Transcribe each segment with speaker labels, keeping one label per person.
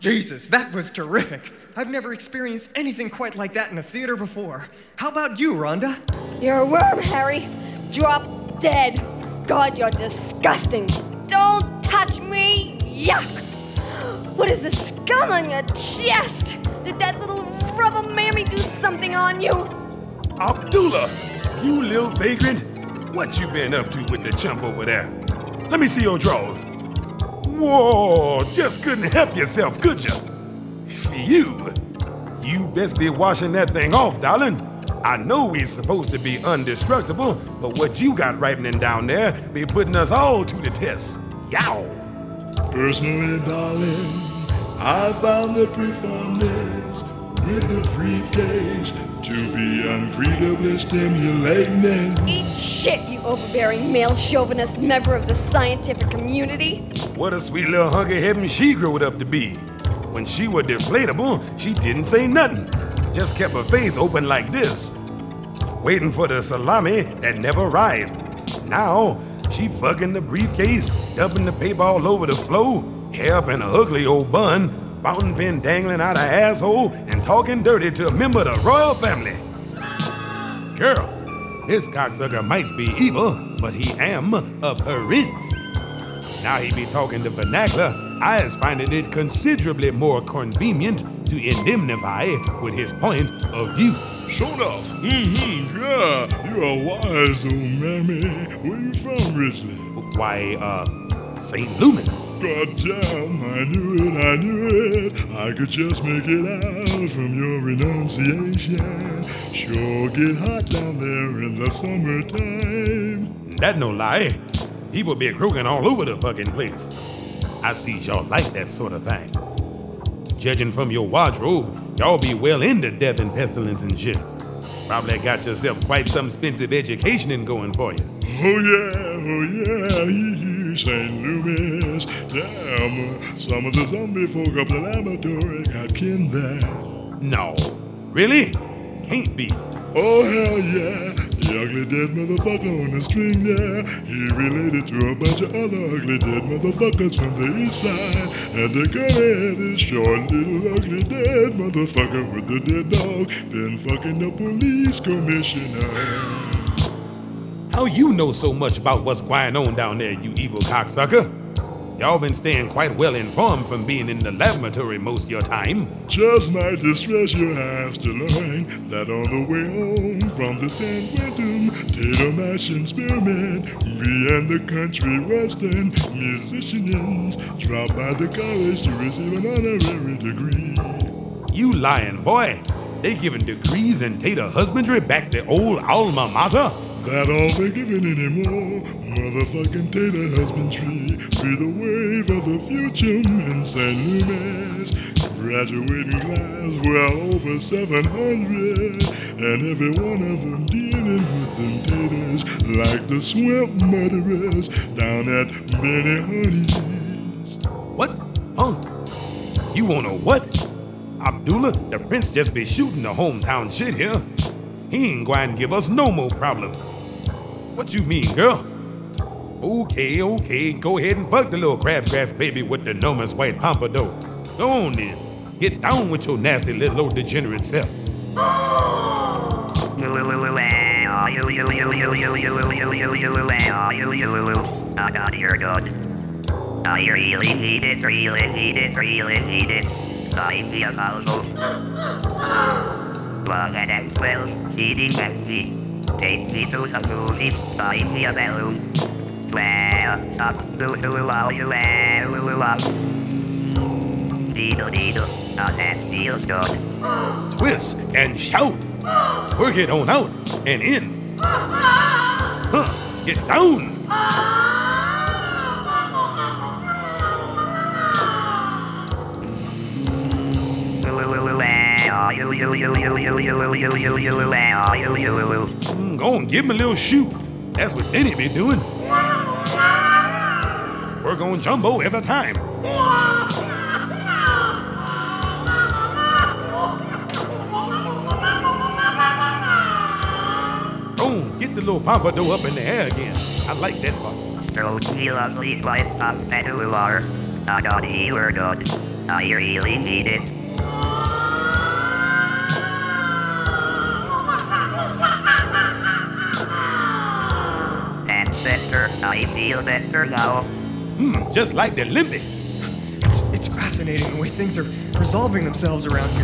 Speaker 1: Jesus, that was terrific. I've never experienced anything quite like that in a theater before. How about you, Rhonda?
Speaker 2: You're a worm, Harry. Drop dead. God, you're disgusting. Don't touch me. Yuck. What is the scum on your chest? Did that little rubber mammy do something on you?
Speaker 3: Abdullah, you little vagrant. What you been up to with the chump over there? Let me see your drawers. Whoa, just couldn't help yourself, could you? Phew. You best be washing that thing off, darling. I know we're supposed to be indestructible, but what you got ripening down there be putting us all to the test. Yow.
Speaker 4: Personally, darling, I found the performance with the briefcase to be incredibly stimulating.
Speaker 2: Eat shit, you overbearing male chauvinist member of the scientific community.
Speaker 3: What a sweet little hunk of heaven she growed up to be. When she was deflatable, she didn't say nothing. Just kept her face open like this, waiting for the salami that never arrived. Now, she fucking the briefcase, dumping the paper all over the floor, hair up in an ugly old bun, fountain pen dangling out her asshole, and talking dirty to a member of the royal family. Girl, this cocksucker might be evil, but he am a prince. Now he be talking the vernacular. I is finding it considerably more convenient to indemnify with his point of view.
Speaker 4: Sure enough. Yeah. You're a wise old mammy. Where you from, Ridgely?
Speaker 3: Why, St. Loomis.
Speaker 4: Goddamn, I knew it. I could just make it out from your enunciation. Sure get hot down there in the summertime.
Speaker 3: That no lie. People be croaking all over the fucking place. I see y'all like that sort of thing. Judging from your wardrobe, y'all be well into death and pestilence and shit. Probably got yourself quite some expensive education going for you.
Speaker 4: Oh yeah, St. Louis. Damn, some of the zombie folk up the laboratory got kin there.
Speaker 3: No, really? Can't be.
Speaker 4: Oh hell yeah, the ugly dead motherfucker on the string there. He related to a bunch of other ugly dead motherfuckers from the east side. And the gunhead is short little ugly dead motherfucker with the dead dog. Been fucking the police commissioner.
Speaker 3: How you know so much about what's going on down there, you evil cocksucker? Y'all been staying quite well informed from being in the laboratory most of your time.
Speaker 4: Just might distress your ass to learn that on the way home from the San Quentin Tater Mashing Spearmint, me and the country western musicians dropped by the college to receive an honorary degree.
Speaker 3: You lying, boy. They giving degrees in tater husbandry back to old alma mater?
Speaker 4: That all they giving anymore. Motherfucking tater husbandry. Be the wave of the future in St. Louis. Graduating class well over 700. And every one of them dealing with them taters like the swamp murderers down at Benny Honey's.
Speaker 3: What? Huh? You wanna what? Abdullah, the prince just be shooting the hometown shit here. He ain't going to give us no more problem. What you mean, girl? Okay, go ahead and fuck the little crabgrass baby with the enormous white pompadour. Go on then. Get down with your nasty little old degenerate self.
Speaker 5: I got your good. I really need it. I feel also. Plug and well, CD empty. Take me to the movies, buy me a balloon. Well, stop, Diddle, that feels good.
Speaker 3: Twist and shout. Work it on out and in. Huh, get down. Go on, give him a little shoe. That's what Denny be doing. Work on Jumbo every time. Oh, get the little pompadour up in the air again. I like that part.
Speaker 5: Stroke me lovely like a pedular. I got your good. I really need it. That's better. I feel better now.
Speaker 3: Just like the Olympics.
Speaker 1: It's fascinating the way things are resolving themselves around here.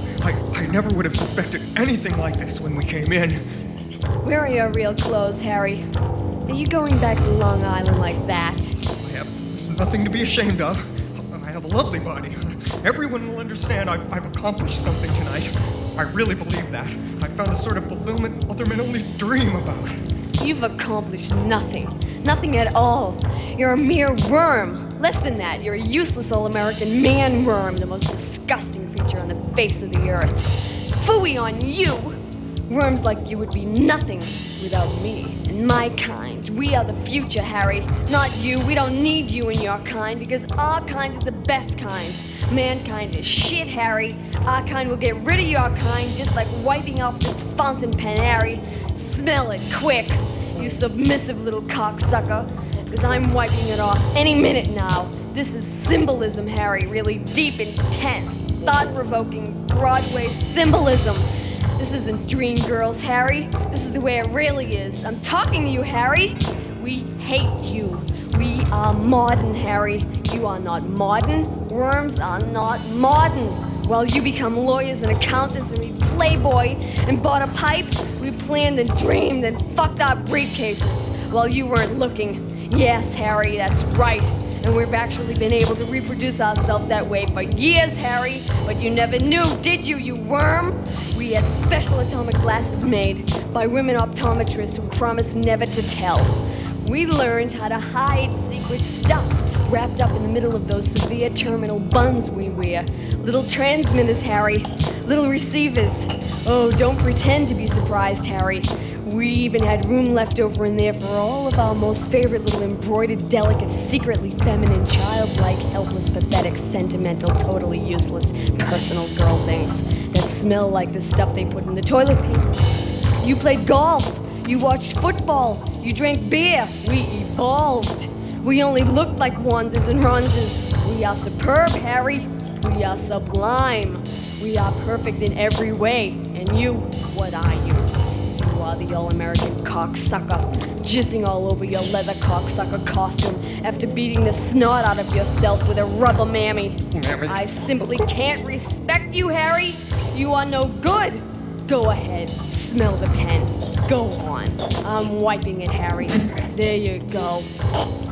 Speaker 1: I never would have suspected anything like this when we came in.
Speaker 2: Where are your real clothes, Harry? Are you going back to Long Island like that?
Speaker 1: I have nothing to be ashamed of. I have a lovely body. Everyone will understand I've accomplished something tonight. I really believe that. I found a sort of fulfillment other men only dream about.
Speaker 2: You've accomplished nothing. Nothing at all. You're a mere worm. Less than that, you're a useless all-American man-worm, the most disgusting creature on the face of the earth. Phooey on you! Worms like you would be nothing without me and my kind. We are the future, Harry, not you. We don't need you and your kind because our kind is the best kind. Mankind is shit, Harry. Our kind will get rid of your kind just like wiping off this fountain pen, Harry. Smell it, quick, you submissive little cocksucker, because I'm wiping it off any minute now. This is symbolism, Harry, really deep, intense, thought-provoking Broadway symbolism. This isn't Dreamgirls, Harry. This is the way it really is. I'm talking to you, Harry. We hate you. We are modern, Harry. You are not modern. Worms are not modern. While you become lawyers and accountants and read Playboy and bought a pipe, we planned and dreamed and fucked our briefcases while you weren't looking. Yes, Harry, that's right. And we've actually been able to reproduce ourselves that way for years, Harry. But you never knew, did you, you worm? We had special atomic glasses made by women optometrists who promised never to tell. We learned how to hide secret stuff wrapped up in the middle of those severe terminal buns we wear. Little transmitters, Harry. Little receivers. Oh, don't pretend to be surprised, Harry. We even had room left over in there for all of our most favorite little embroidered, delicate, secretly feminine, childlike, helpless, pathetic, sentimental, totally useless, personal girl things that smell like the stuff they put in the toilet paper. You played golf. You watched football. You drank beer. We evolved. We only looked like Wandas and Rondas. We are superb, Harry. We are sublime. We are perfect in every way. And you, what are you? You are the all-American cocksucker, jizzing all over your leather cocksucker costume after beating the snot out of yourself with a rubber mammy. I simply can't respect you, Harry. You are no good. Go ahead, smell the pen. Go on. I'm wiping it, Harry. There you go.